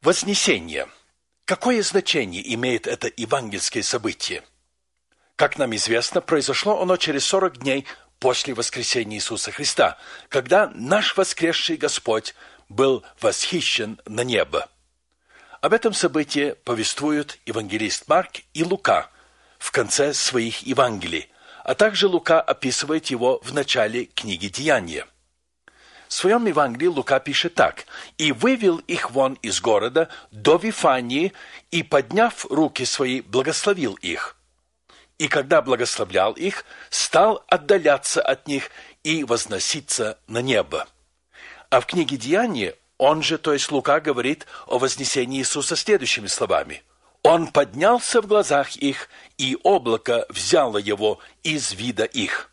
Вознесение. Какое значение имеет это евангельское событие? Как нам известно, произошло оно через 40 дней после воскресения Иисуса Христа, когда наш воскресший Господь был восхищен на небо. Об этом событии повествуют евангелист Марк и Лука в конце своих Евангелий, а также Лука описывает его в начале книги «Деяния». В своем Евангелии Лука пишет так: «И вывел их вон из города до Вифании, и, подняв руки свои, благословил их. И когда благословлял их, стал отдаляться от них и возноситься на небо». А в книге «Деяния» он же, то есть Лука, говорит о вознесении Иисуса следующими словами: «Он поднялся в глазах их, и облако взяло его из вида их».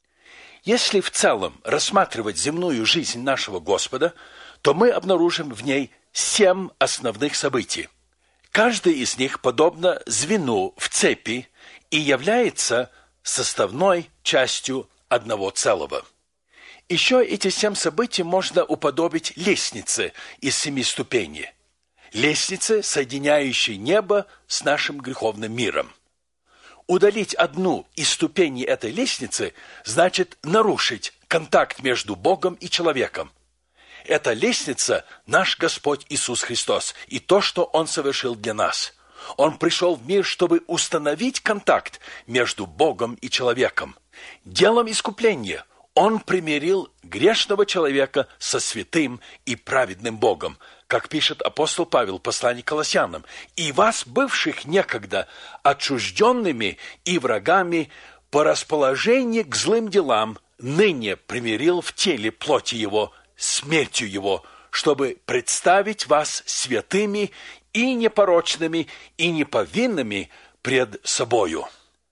Если в целом рассматривать земную жизнь нашего Господа, то мы обнаружим в ней 7 основных событий. Каждое из них подобно звену в цепи и является составной частью одного целого. Еще эти 7 событий можно уподобить лестнице из 7 ступеней. Лестнице, соединяющей небо с нашим греховным миром. Удалить одну из ступеней этой лестницы значит нарушить контакт между Богом и человеком. Эта лестница – наш Господь Иисус Христос и то, что Он совершил для нас. Он пришел в мир, чтобы установить контакт между Богом и человеком. Делом искупления Он примирил грешного человека со святым и праведным Богом, как пишет апостол Павел в послании к Колоссянам: «И вас, бывших некогда отчужденными и врагами по расположению к злым делам, ныне примирил в теле плоти Его, смертью Его, чтобы представить вас святыми и непорочными и неповинными пред собою».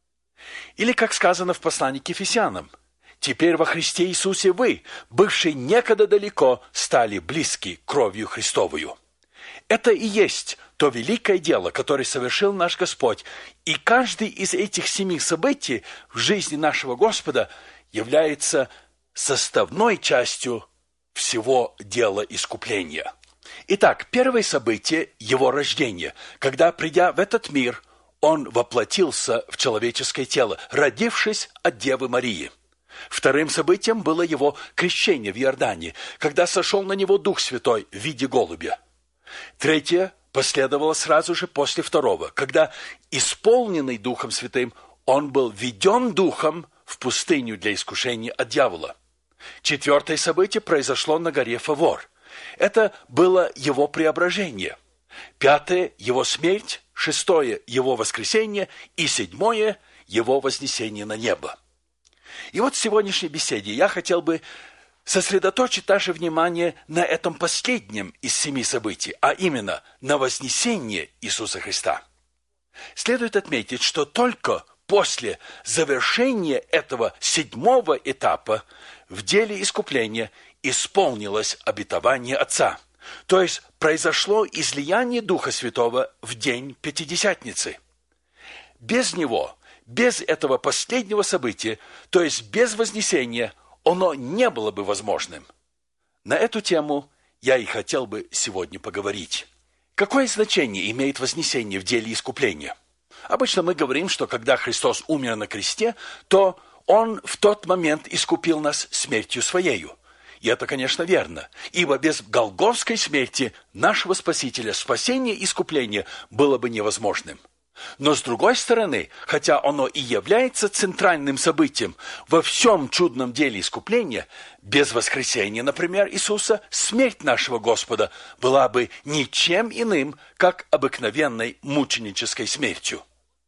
Или, как сказано в послании к Ефесянам: «Теперь во Христе Иисусе вы, бывшие некогда далеко, стали близки кровью Христовую». Это и есть то великое дело, которое совершил наш Господь, и каждый из этих 7 событий в жизни нашего Господа является составной частью всего дела искупления. Итак, первое событие – Его рождение, когда, придя в этот мир, Он воплотился в человеческое тело, родившись от Девы Марии. Вторым событием было Его крещение в Иордане, когда сошел на Него Дух Святой в виде голубя. Третье последовало сразу же после второго, когда, исполненный Духом Святым, Он был введен Духом в пустыню для искушения от дьявола. Четвертое событие произошло на горе Фавор. Это было Его преображение. Пятое – Его смерть. Шестое – Его воскресение. И седьмое – Его вознесение на небо. И вот в сегодняшней беседе я хотел бы сосредоточить наше внимание на этом последнем из 7 событий, а именно на вознесении Иисуса Христа. Следует отметить, что только после завершения этого 7-го этапа в деле искупления исполнилось обетование Отца, то есть произошло излияние Духа Святого в день Пятидесятницы. Без него, без этого последнего события, то есть без вознесения, оно не было бы возможным. На эту тему я и хотел бы сегодня поговорить. Какое значение имеет вознесение в деле искупления? Обычно мы говорим, что когда Христос умер на кресте, то Он в тот момент искупил нас смертью Своею. И это, конечно, верно, ибо без голгофской смерти нашего Спасителя спасение и искупление было бы невозможным. Но с другой стороны, хотя оно и является центральным событием во всем чудном деле искупления, без воскресения, например, Иисуса, смерть нашего Господа была бы ничем иным, как обыкновенной мученической смертью.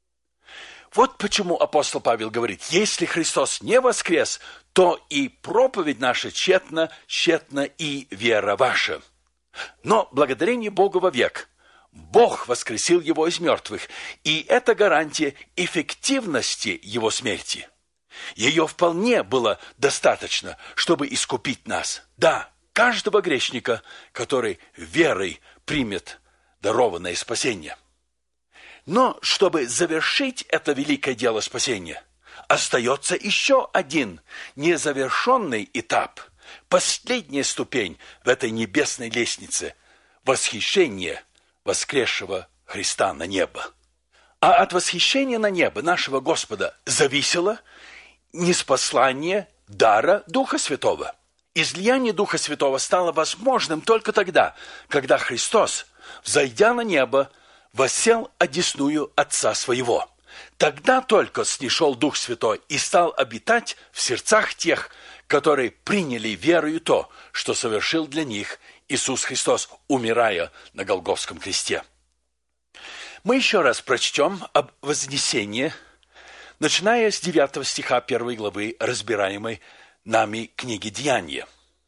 Вот почему апостол Павел говорит: если Христос не воскрес, то и проповедь наша тщетна, тщетна и вера ваша. Но благодарение Богу вовек. Бог воскресил Его из мертвых, и это гарантия эффективности Его смерти. Ее вполне было достаточно, чтобы искупить нас. Да, каждого грешника, который верой примет дарованное спасение. Но чтобы завершить это великое дело спасения, остается еще один незавершенный этап, последняя ступень в этой небесной лестнице – восхищение воскресшего Христа на небо. А от восхищения на небо нашего Господа зависело ниспослание дара Духа Святого. Излияние Духа Святого стало возможным только тогда, когда Христос, взойдя на небо, воссел одесную Отца Своего. Тогда только снишел Дух Святой и стал обитать в сердцах тех, которые приняли верою то, что совершил для них Иисус Христос, умирая на Голгофском кресте. Мы еще раз прочтем об вознесении, начиная с 9 стиха 1 главы, разбираемой нами книги Деяния.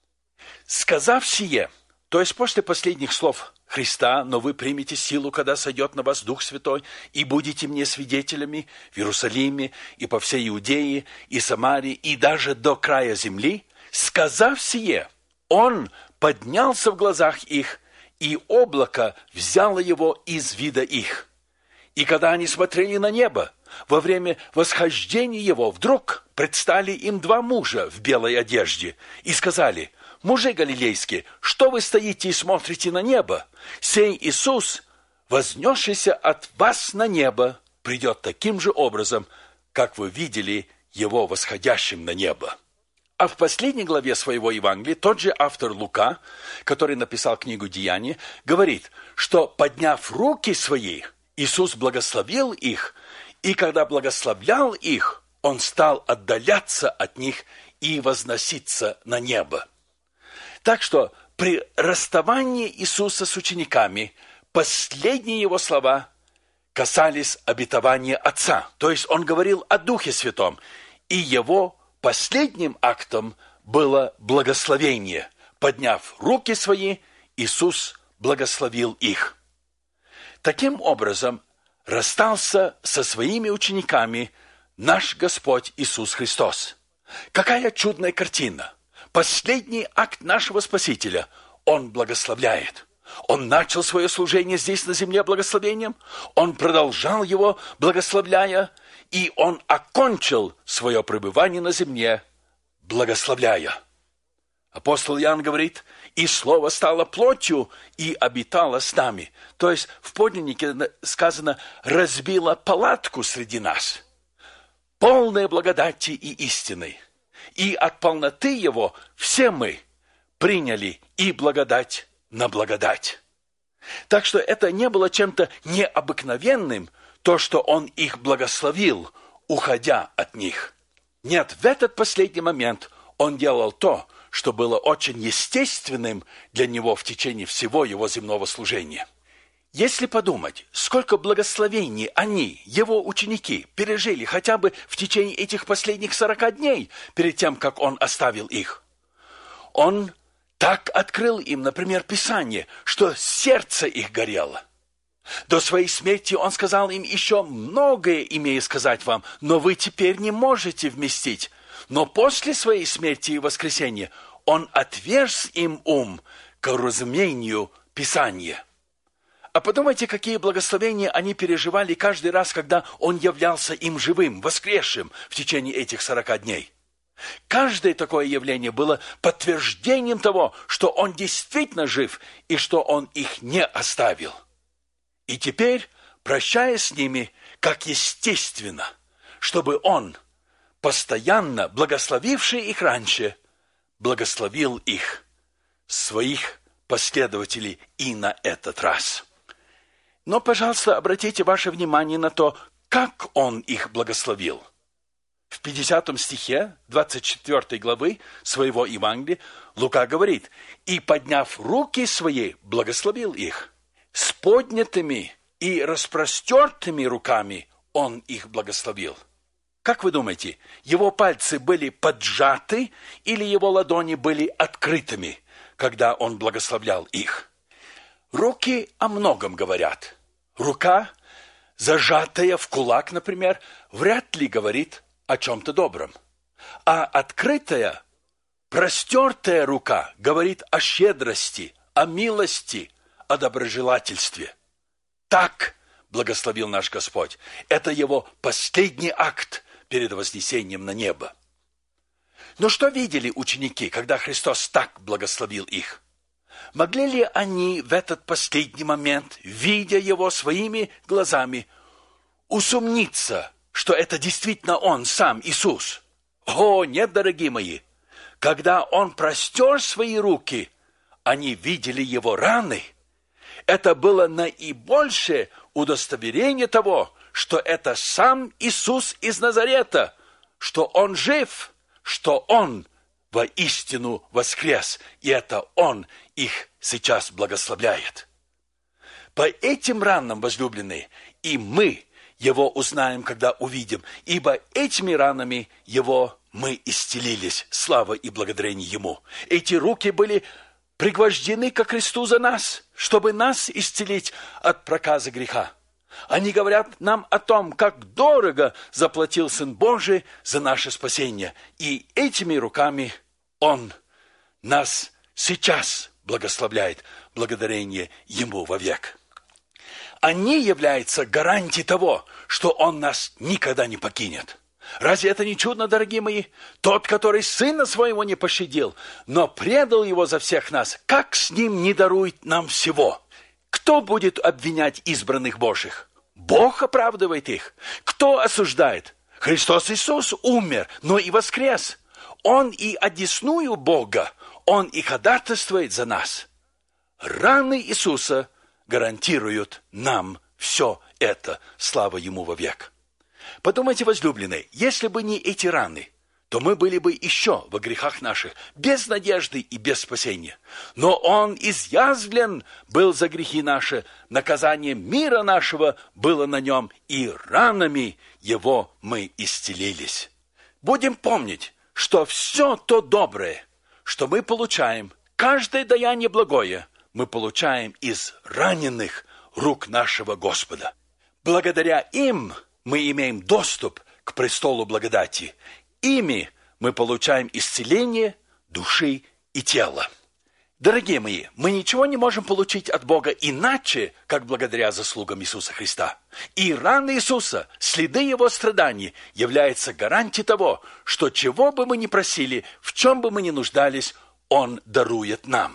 «Сказав сие», то есть после последних слов Христа, «но вы примете силу, когда сойдет на вас Дух Святой, и будете мне свидетелями в Иерусалиме и по всей Иудее и Самарии, и даже до края земли», сказав сие, Он поднялся в глазах их, и облако взяло его из вида их. И когда они смотрели на небо, во время восхождения его вдруг предстали им два мужа в белой одежде и сказали: «Мужи галилейские, что вы стоите и смотрите на небо? Сей Иисус, вознесшийся от вас на небо, придет таким же образом, как вы видели его восходящим на небо». А в последней главе своего Евангелия тот же автор Лука, который написал книгу «Деяния», говорит, что, подняв руки свои, Иисус благословил их, и когда благословлял их, Он стал отдаляться от них и возноситься на небо. Так что при расставании Иисуса с учениками последние Его слова касались обетования Отца. То есть Он говорил о Духе Святом, и Его последним актом было благословение. Подняв руки свои, Иисус благословил их. Таким образом, расстался со своими учениками наш Господь Иисус Христос. Какая чудная картина! Последний акт нашего Спасителя Он благословляет. Он начал свое служение здесь на земле благословением, Он продолжал его, благословляя, и Он окончил свое пребывание на земле, благословляя. Апостол Иоанн говорит: «И Слово стало плотью и обитало с нами». То есть в подлиннике сказано: «разбило палатку среди нас». Полная благодати и истины. И от полноты Его все мы приняли и благодать на благодать. Так что это не было чем-то необыкновенным, то, что Он их благословил, уходя от них. Нет, в этот последний момент Он делал то, что было очень естественным для Него в течение всего Его земного служения. Если подумать, сколько благословений они, Его ученики, пережили хотя бы в течение этих последних 40 дней, перед тем, как Он оставил их. Он так открыл им, например, Писание, что сердце их горело. До своей смерти Он сказал им: «Еще многое имею сказать вам, но вы теперь не можете вместить». Но после своей смерти и воскресения Он отверз им ум к разумению Писания. А подумайте, какие благословения они переживали каждый раз, когда Он являлся им живым, воскресшим в течение этих 40 дней. Каждое такое явление было подтверждением того, что Он действительно жив и что Он их не оставил. И теперь, прощаясь с ними, как естественно, чтобы Он, постоянно благословивший их раньше, благословил их, своих последователей, и на этот раз. Но, пожалуйста, обратите ваше внимание на то, как Он их благословил. В 50 стихе 24 главы своего Евангелия Лука говорит: «И, подняв руки свои, благословил их. С поднятыми и распростертыми руками Он их благословил». Как вы думаете, Его пальцы были поджаты или Его ладони были открытыми, когда Он благословлял их? Руки о многом говорят. Рука, зажатая в кулак, например, вряд ли говорит о чем-то добром. А открытая, простертая рука говорит о щедрости, о милости, о доброжелательстве. Так благословил наш Господь. Это Его последний акт перед вознесением на небо. Но что видели ученики, когда Христос так благословил их? Могли ли они в этот последний момент, видя его своими глазами, усомниться, что это действительно он, сам Иисус? О, нет, дорогие мои! Когда он простер свои руки, они видели его раны. Это было наибольшее удостоверение того, что это сам Иисус из Назарета, что он жив, что он воистину воскрес, и это он их сейчас благословляет. По этим ранам, возлюбленные, и мы его узнаем, когда увидим, ибо этими ранами его мы исцелились, слава и благодарение ему. Эти руки были пригвождены ко кресту за нас, чтобы нас исцелить от проказа греха. Они говорят нам о том, как дорого заплатил Сын Божий за наше спасение. И этими руками Он нас сейчас благословляет, благодарение Ему вовек. Они являются гарантией того, что Он нас никогда не покинет. Разве это не чудно, дорогие мои? Тот, который Сына Своего не пощадил, но предал Его за всех нас, как с Ним не дарует нам всего? Кто будет обвинять избранных Божьих? Бог оправдывает их. Кто осуждает? Христос Иисус умер, но и воскрес. Он и одесную Бога, Он и ходатайствует за нас. Раны Иисуса гарантируют нам все это. Слава Ему вовек. Подумайте, возлюбленные, если бы не эти раны, то мы были бы еще во грехах наших, без надежды и без спасения. Но Он изъязвлен был за грехи наши, наказание мира нашего было на Нем, и ранами Его мы исцелились. Будем помнить, что все то доброе, что мы получаем, каждое даяние благое, мы получаем из раненых рук нашего Господа. Благодаря им мы имеем доступ к престолу благодати. Ими мы получаем исцеление души и тела. Дорогие мои, мы ничего не можем получить от Бога иначе, как благодаря заслугам Иисуса Христа. И раны Иисуса, следы Его страданий, являются гарантией того, что чего бы мы ни просили, в чем бы мы ни нуждались, Он дарует нам.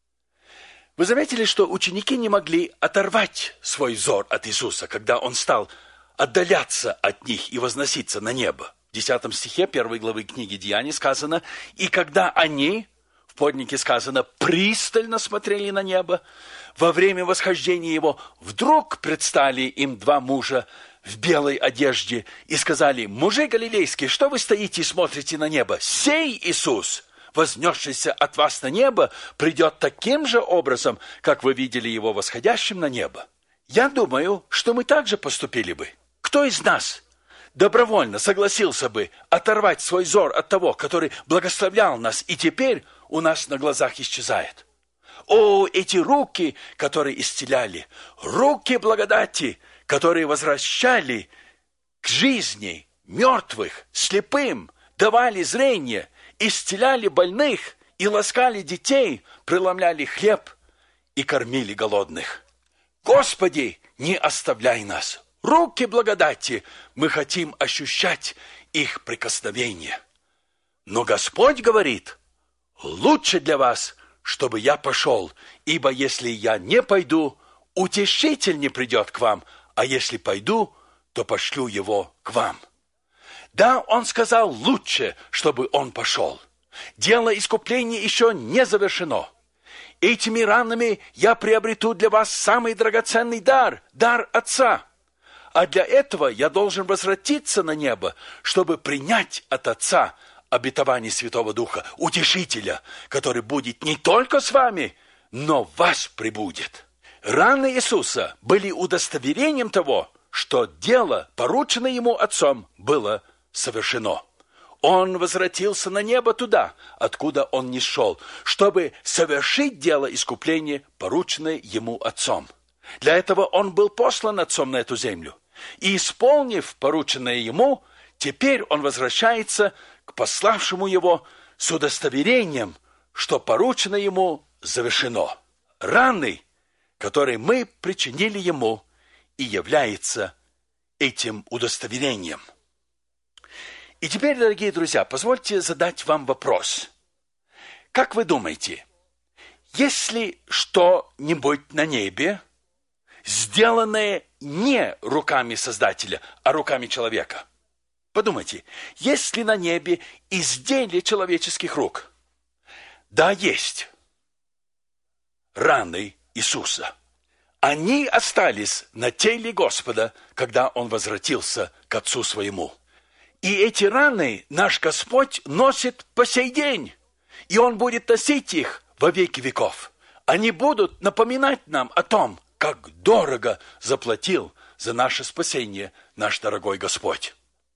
Вы заметили, что ученики не могли оторвать свой взор от Иисуса, когда Он стал отдаляться от них и возноситься на небо. В 10 стихе 1 главы книги Деяний сказано: «И когда они, в поднике сказано, пристально смотрели на небо, во время восхождения Его вдруг предстали им два мужа в белой одежде и сказали: мужи галилейские, что вы стоите и смотрите на небо? Сей Иисус, вознесшийся от вас на небо, придет таким же образом, как вы видели Его восходящим на небо». Я думаю, что мы также поступили бы. Кто из нас добровольно согласился бы оторвать свой взор от того, который благословлял нас, и теперь у нас на глазах исчезает? О, эти руки, которые исцеляли, руки благодати, которые возвращали к жизни мертвых, слепым, давали зрение, исцеляли больных и ласкали детей, преломляли хлеб и кормили голодных. Господи, не оставляй нас. Руки благодати, мы хотим ощущать их прикосновение. Но Господь говорит: лучше для вас, чтобы я пошел, ибо если я не пойду, утешитель не придет к вам, а если пойду, то пошлю его к вам. Да, Он сказал лучше, чтобы Он пошел. Дело искупления еще не завершено. Этими ранами я приобрету для вас самый драгоценный дар, дар Отца. А для этого я должен возвратиться на небо, чтобы принять от Отца обетование Святого Духа, Утешителя, который будет не только с вами, но в вас пребудет. Раны Иисуса были удостоверением того, что дело, порученное Ему Отцом, было совершено. Он возвратился на небо туда, откуда Он не шел, чтобы совершить дело искупления, порученное Ему Отцом. Для этого Он был послан Отцом на эту землю. И, исполнив порученное Ему, теперь Он возвращается к пославшему Его с удостоверением, что порученное Ему завершено. Раны, которые мы причинили Ему, и является этим удостоверением. И теперь, дорогие друзья, позвольте задать вам вопрос. Как вы думаете, Если что-нибудь на небе, сделанное не руками Создателя, а руками человека. Подумайте, есть ли на небе изделия человеческих рук? Да, есть. Раны Иисуса. Они остались на теле Господа, когда Он возвратился к Отцу Своему. И эти раны наш Господь носит по сей день. И Он будет носить их во веки веков. Они будут напоминать нам о том, как дорого заплатил за наше спасение наш дорогой Господь.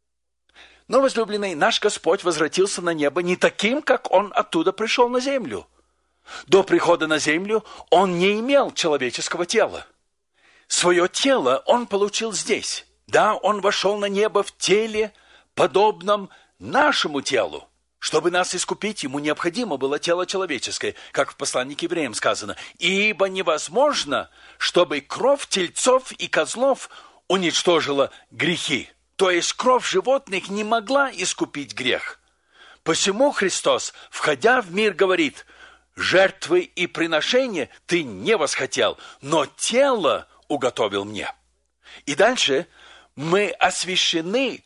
Но, возлюбленный, наш Господь возвратился на небо не таким, как Он оттуда пришел на землю. До прихода на землю Он не имел человеческого тела. Свое тело Он получил здесь. Да, Он вошел на небо в теле, подобном нашему телу. Чтобы нас искупить, Ему необходимо было тело человеческое, как в послании к евреям сказано. «Ибо невозможно, чтобы кровь тельцов и козлов уничтожила грехи». То есть кровь животных не могла искупить грех. Посему Христос, входя в мир, говорит: «Жертвы и приношения ты не восхотел, но тело уготовил мне». И дальше мы освящены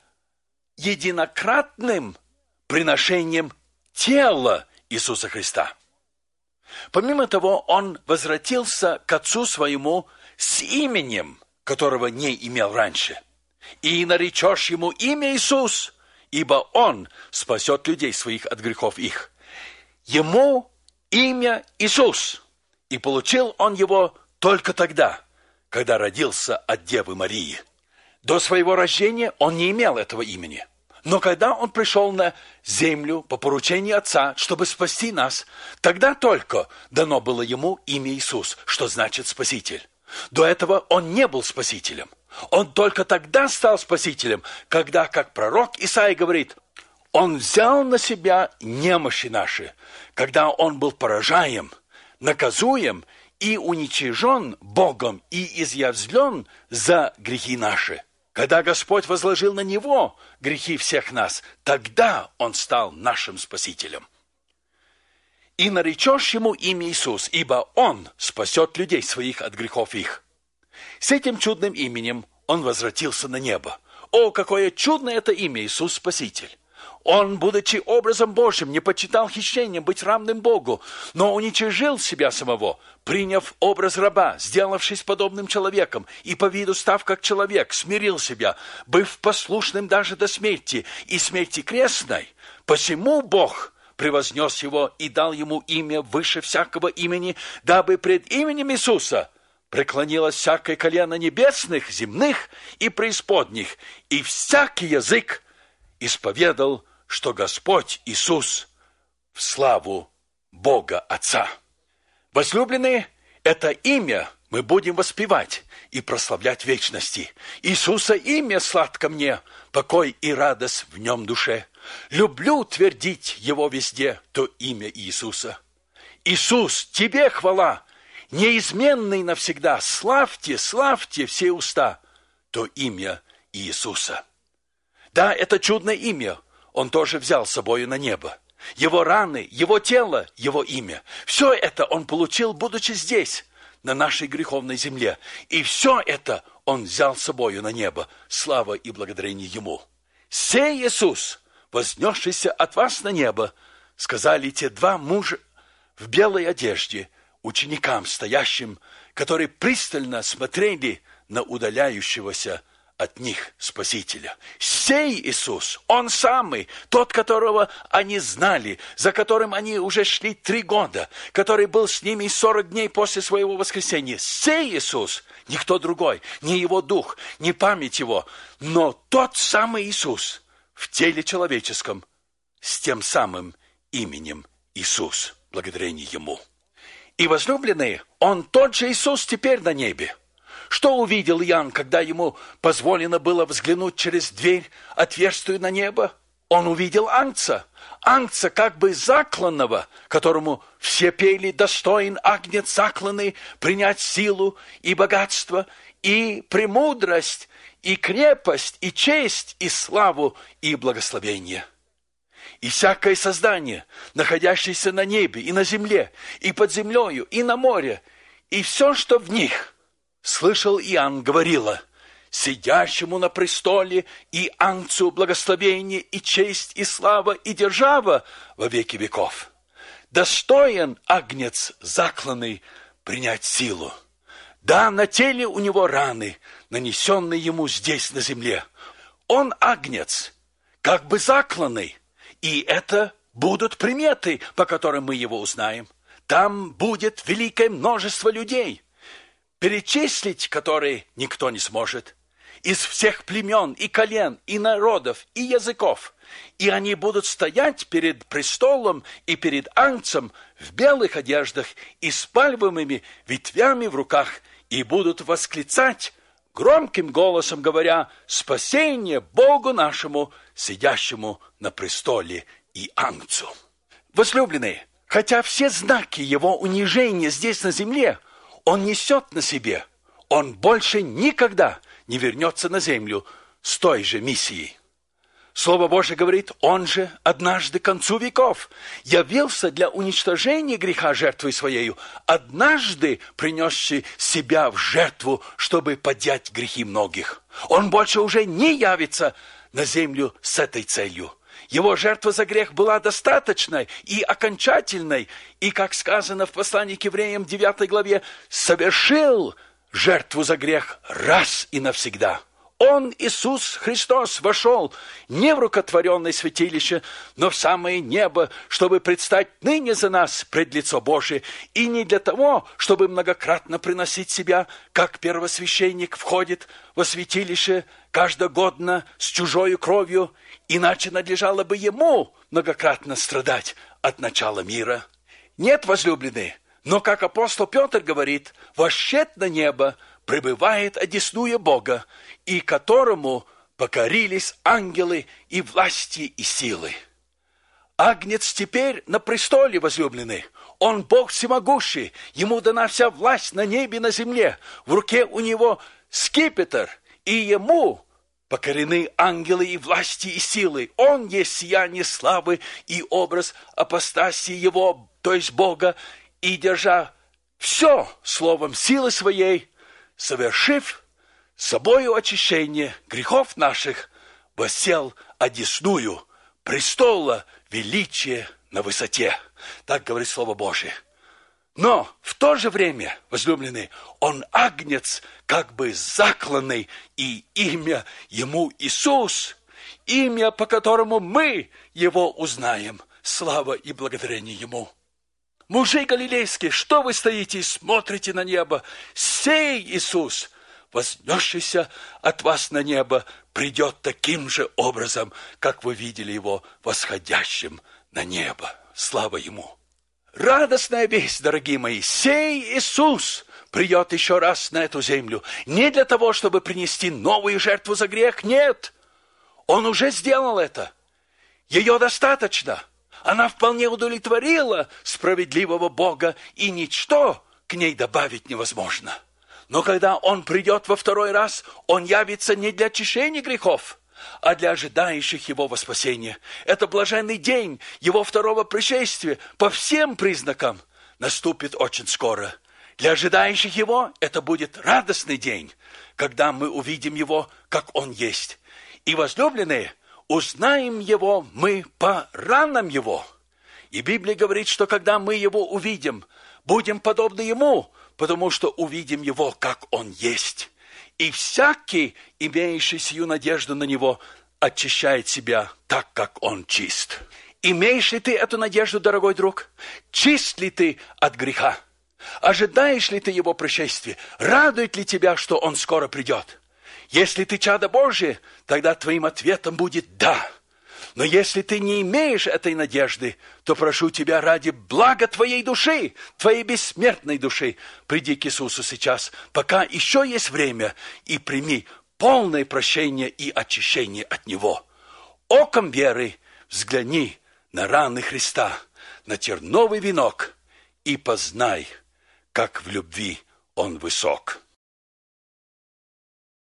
единократным приношением тела Иисуса Христа. Помимо того, Он возвратился к Отцу Своему с именем, которого не имел раньше. «И наречешь Ему имя Иисус, ибо Он спасет людей своих от грехов их». Ему имя Иисус, и получил Он его только тогда, когда родился от Девы Марии. До своего рождения Он не имел этого имени. Но когда Он пришел на землю по поручению Отца, чтобы спасти нас, тогда только дано было Ему имя Иисус, что значит Спаситель. До этого Он не был Спасителем. Он только тогда стал Спасителем, когда, как пророк Исаия говорит, Он взял на себя немощи наши, когда Он был поражаем, наказуем и уничижен Богом и изъязвлен за грехи наши. Когда Господь возложил на Него грехи всех нас, тогда Он стал нашим Спасителем. «И наречешь Ему имя Иисус, ибо Он спасет людей своих от грехов их». С этим чудным именем Он возвратился на небо. О, какое чудное это имя, Иисус Спаситель! Он, будучи образом Божьим, не почитал хищением быть равным Богу, но уничижил себя самого, приняв образ раба, сделавшись подобным человеком, и по виду став как человек, смирил себя, быв послушным даже до смерти, и смерти крестной. Посему Бог превознес Его и дал Ему имя выше всякого имени, дабы пред именем Иисуса преклонилось всякое колено небесных, земных и преисподних, и всякий язык исповедал, что Господь Иисус в славу Бога Отца. Возлюбленные, это имя мы будем воспевать и прославлять в вечности. Иисуса имя сладко мне, покой и радость в нем душе. Люблю твердить Его везде, то имя Иисуса. Иисус, Тебе хвала, неизменный навсегда, славьте, славьте все уста, то имя Иисуса. Да, это чудное имя Он тоже взял с собою на небо. Его раны, Его тело, Его имя. Все это Он получил, будучи здесь, на нашей греховной земле. И все это Он взял с собою на небо. Слава и благодарение Ему. «Сей Иисус, вознесшийся от вас на небо», сказали те два мужа в белой одежде ученикам, стоящим, которые пристально смотрели на удаляющегося от них Спасителя. Сей Иисус, Он самый, тот, которого они знали, за которым они уже шли 3 года, который был с ними 40 дней после своего воскресения. Сей Иисус, никто другой, не Его Дух, не память Его, но тот самый Иисус в теле человеческом с тем самым именем Иисус, благодарение Ему. И, возлюбленные, Он тот же Иисус теперь на небе. Что увидел Иоанн, когда ему позволено было взглянуть через дверь, отверстую на небо? Он увидел ангца как бы закланного, которому все пели: «Достоин агнец закланный принять силу и богатство, и премудрость, и крепость, и честь, и славу, и благословение». и всякое создание, находящееся на небе и на земле, и под землею, и на море, и все, что в них. Слышал Иоанн говорило: сидящему на престоле и Агнцу благословение и честь и слава и держава во веки веков. Достоин Агнец закланный принять силу. Да, на теле у него раны, нанесенные ему здесь на земле. Он Агнец, как бы закланный, и это будут приметы, по которым мы его узнаем. Там будет великое множество людей, перечислить которые никто не сможет, из всех племен и колен, и народов, и языков. И они будут стоять перед престолом и перед Агнцем в белых одеждах и с пальмовыми ветвями в руках, и будут восклицать громким голосом, говоря: «Спасение Богу нашему, сидящему на престоле и Агнцу». Возлюбленные, хотя все знаки его унижения здесь на земле он несет на себе, он больше никогда не вернется на землю с той же миссией. Слово Божие говорит: он же однажды к концу веков явился для уничтожения греха жертвой своею, однажды принесший себя в жертву, чтобы поднять грехи многих. Он больше уже не явится на землю с этой целью. Его жертва за грех была достаточной и окончательной, и, как сказано в послании к евреям 9 главе, совершил жертву за грех раз и навсегда. Он, Иисус Христос, вошел не в рукотворенное святилище, но в самое небо, чтобы предстать ныне за нас пред лицо Божие, и не для того, чтобы многократно приносить себя, как первосвященник входит во святилище каждогодно с чужою кровью, иначе надлежало бы ему многократно страдать от начала мира. Нет, возлюбленные, но, как апостол Петр говорит, вошед на небо, пребывает одесную Бога, и которому покорились ангелы и власти и силы. Агнец теперь на престоле, возлюбленный. Он Бог всемогущий, ему дана вся власть на небе и на земле. В руке у него скипетр, и ему покорены ангелы и власти и силы. Он есть сияние славы и образ апостасии его, то есть Бога, и держа все словом силы своей, совершив собою очищение грехов наших, воссел одесную престола величия на высоте. Так говорит Слово Божие. Но в то же время, возлюбленные, он Агнец, как бы закланный, и имя ему Иисус, имя, по которому мы его узнаем. Слава и благодарение ему. Мужи галилейские, что вы стоите и смотрите на небо? Сей Иисус, вознесшийся от вас на небо, придет таким же образом, как вы видели его восходящим на небо. Слава ему! Радостная весть, дорогие мои, сей Иисус придет еще раз на эту землю. Не для того, чтобы принести новую жертву за грех, нет. Он уже сделал это. Ее достаточно. Она вполне удовлетворила справедливого Бога, и ничто к ней добавить невозможно. Но когда Он придет во второй раз, Он явится не для очищения грехов, а для ожидающих Его во спасение. Это блаженный день Его второго пришествия по всем признакам наступит очень скоро. Для ожидающих Его это будет радостный день, когда мы увидим Его, как Он есть. И, возлюбленные, узнаем Его мы по ранам Его. И Библия говорит, что когда мы Его увидим, будем подобны Ему, потому что увидим Его, как Он есть. И всякий, имеющий сию надежду на Него, очищает себя так, как Он чист. Имеешь ли ты эту надежду, дорогой друг? Чист ли ты от греха? Ожидаешь ли ты Его пришествия? Радует ли тебя, что Он скоро придет? Если ты чадо Божие, тогда твоим ответом будет «да». Но если ты не имеешь этой надежды, то прошу тебя ради блага твоей души, твоей бессмертной души, приди к Иисусу сейчас, пока еще есть время, и прими полное прощение и очищение от Него. Оком веры взгляни на раны Христа, на терновый венок, и познай, как в любви Он высок.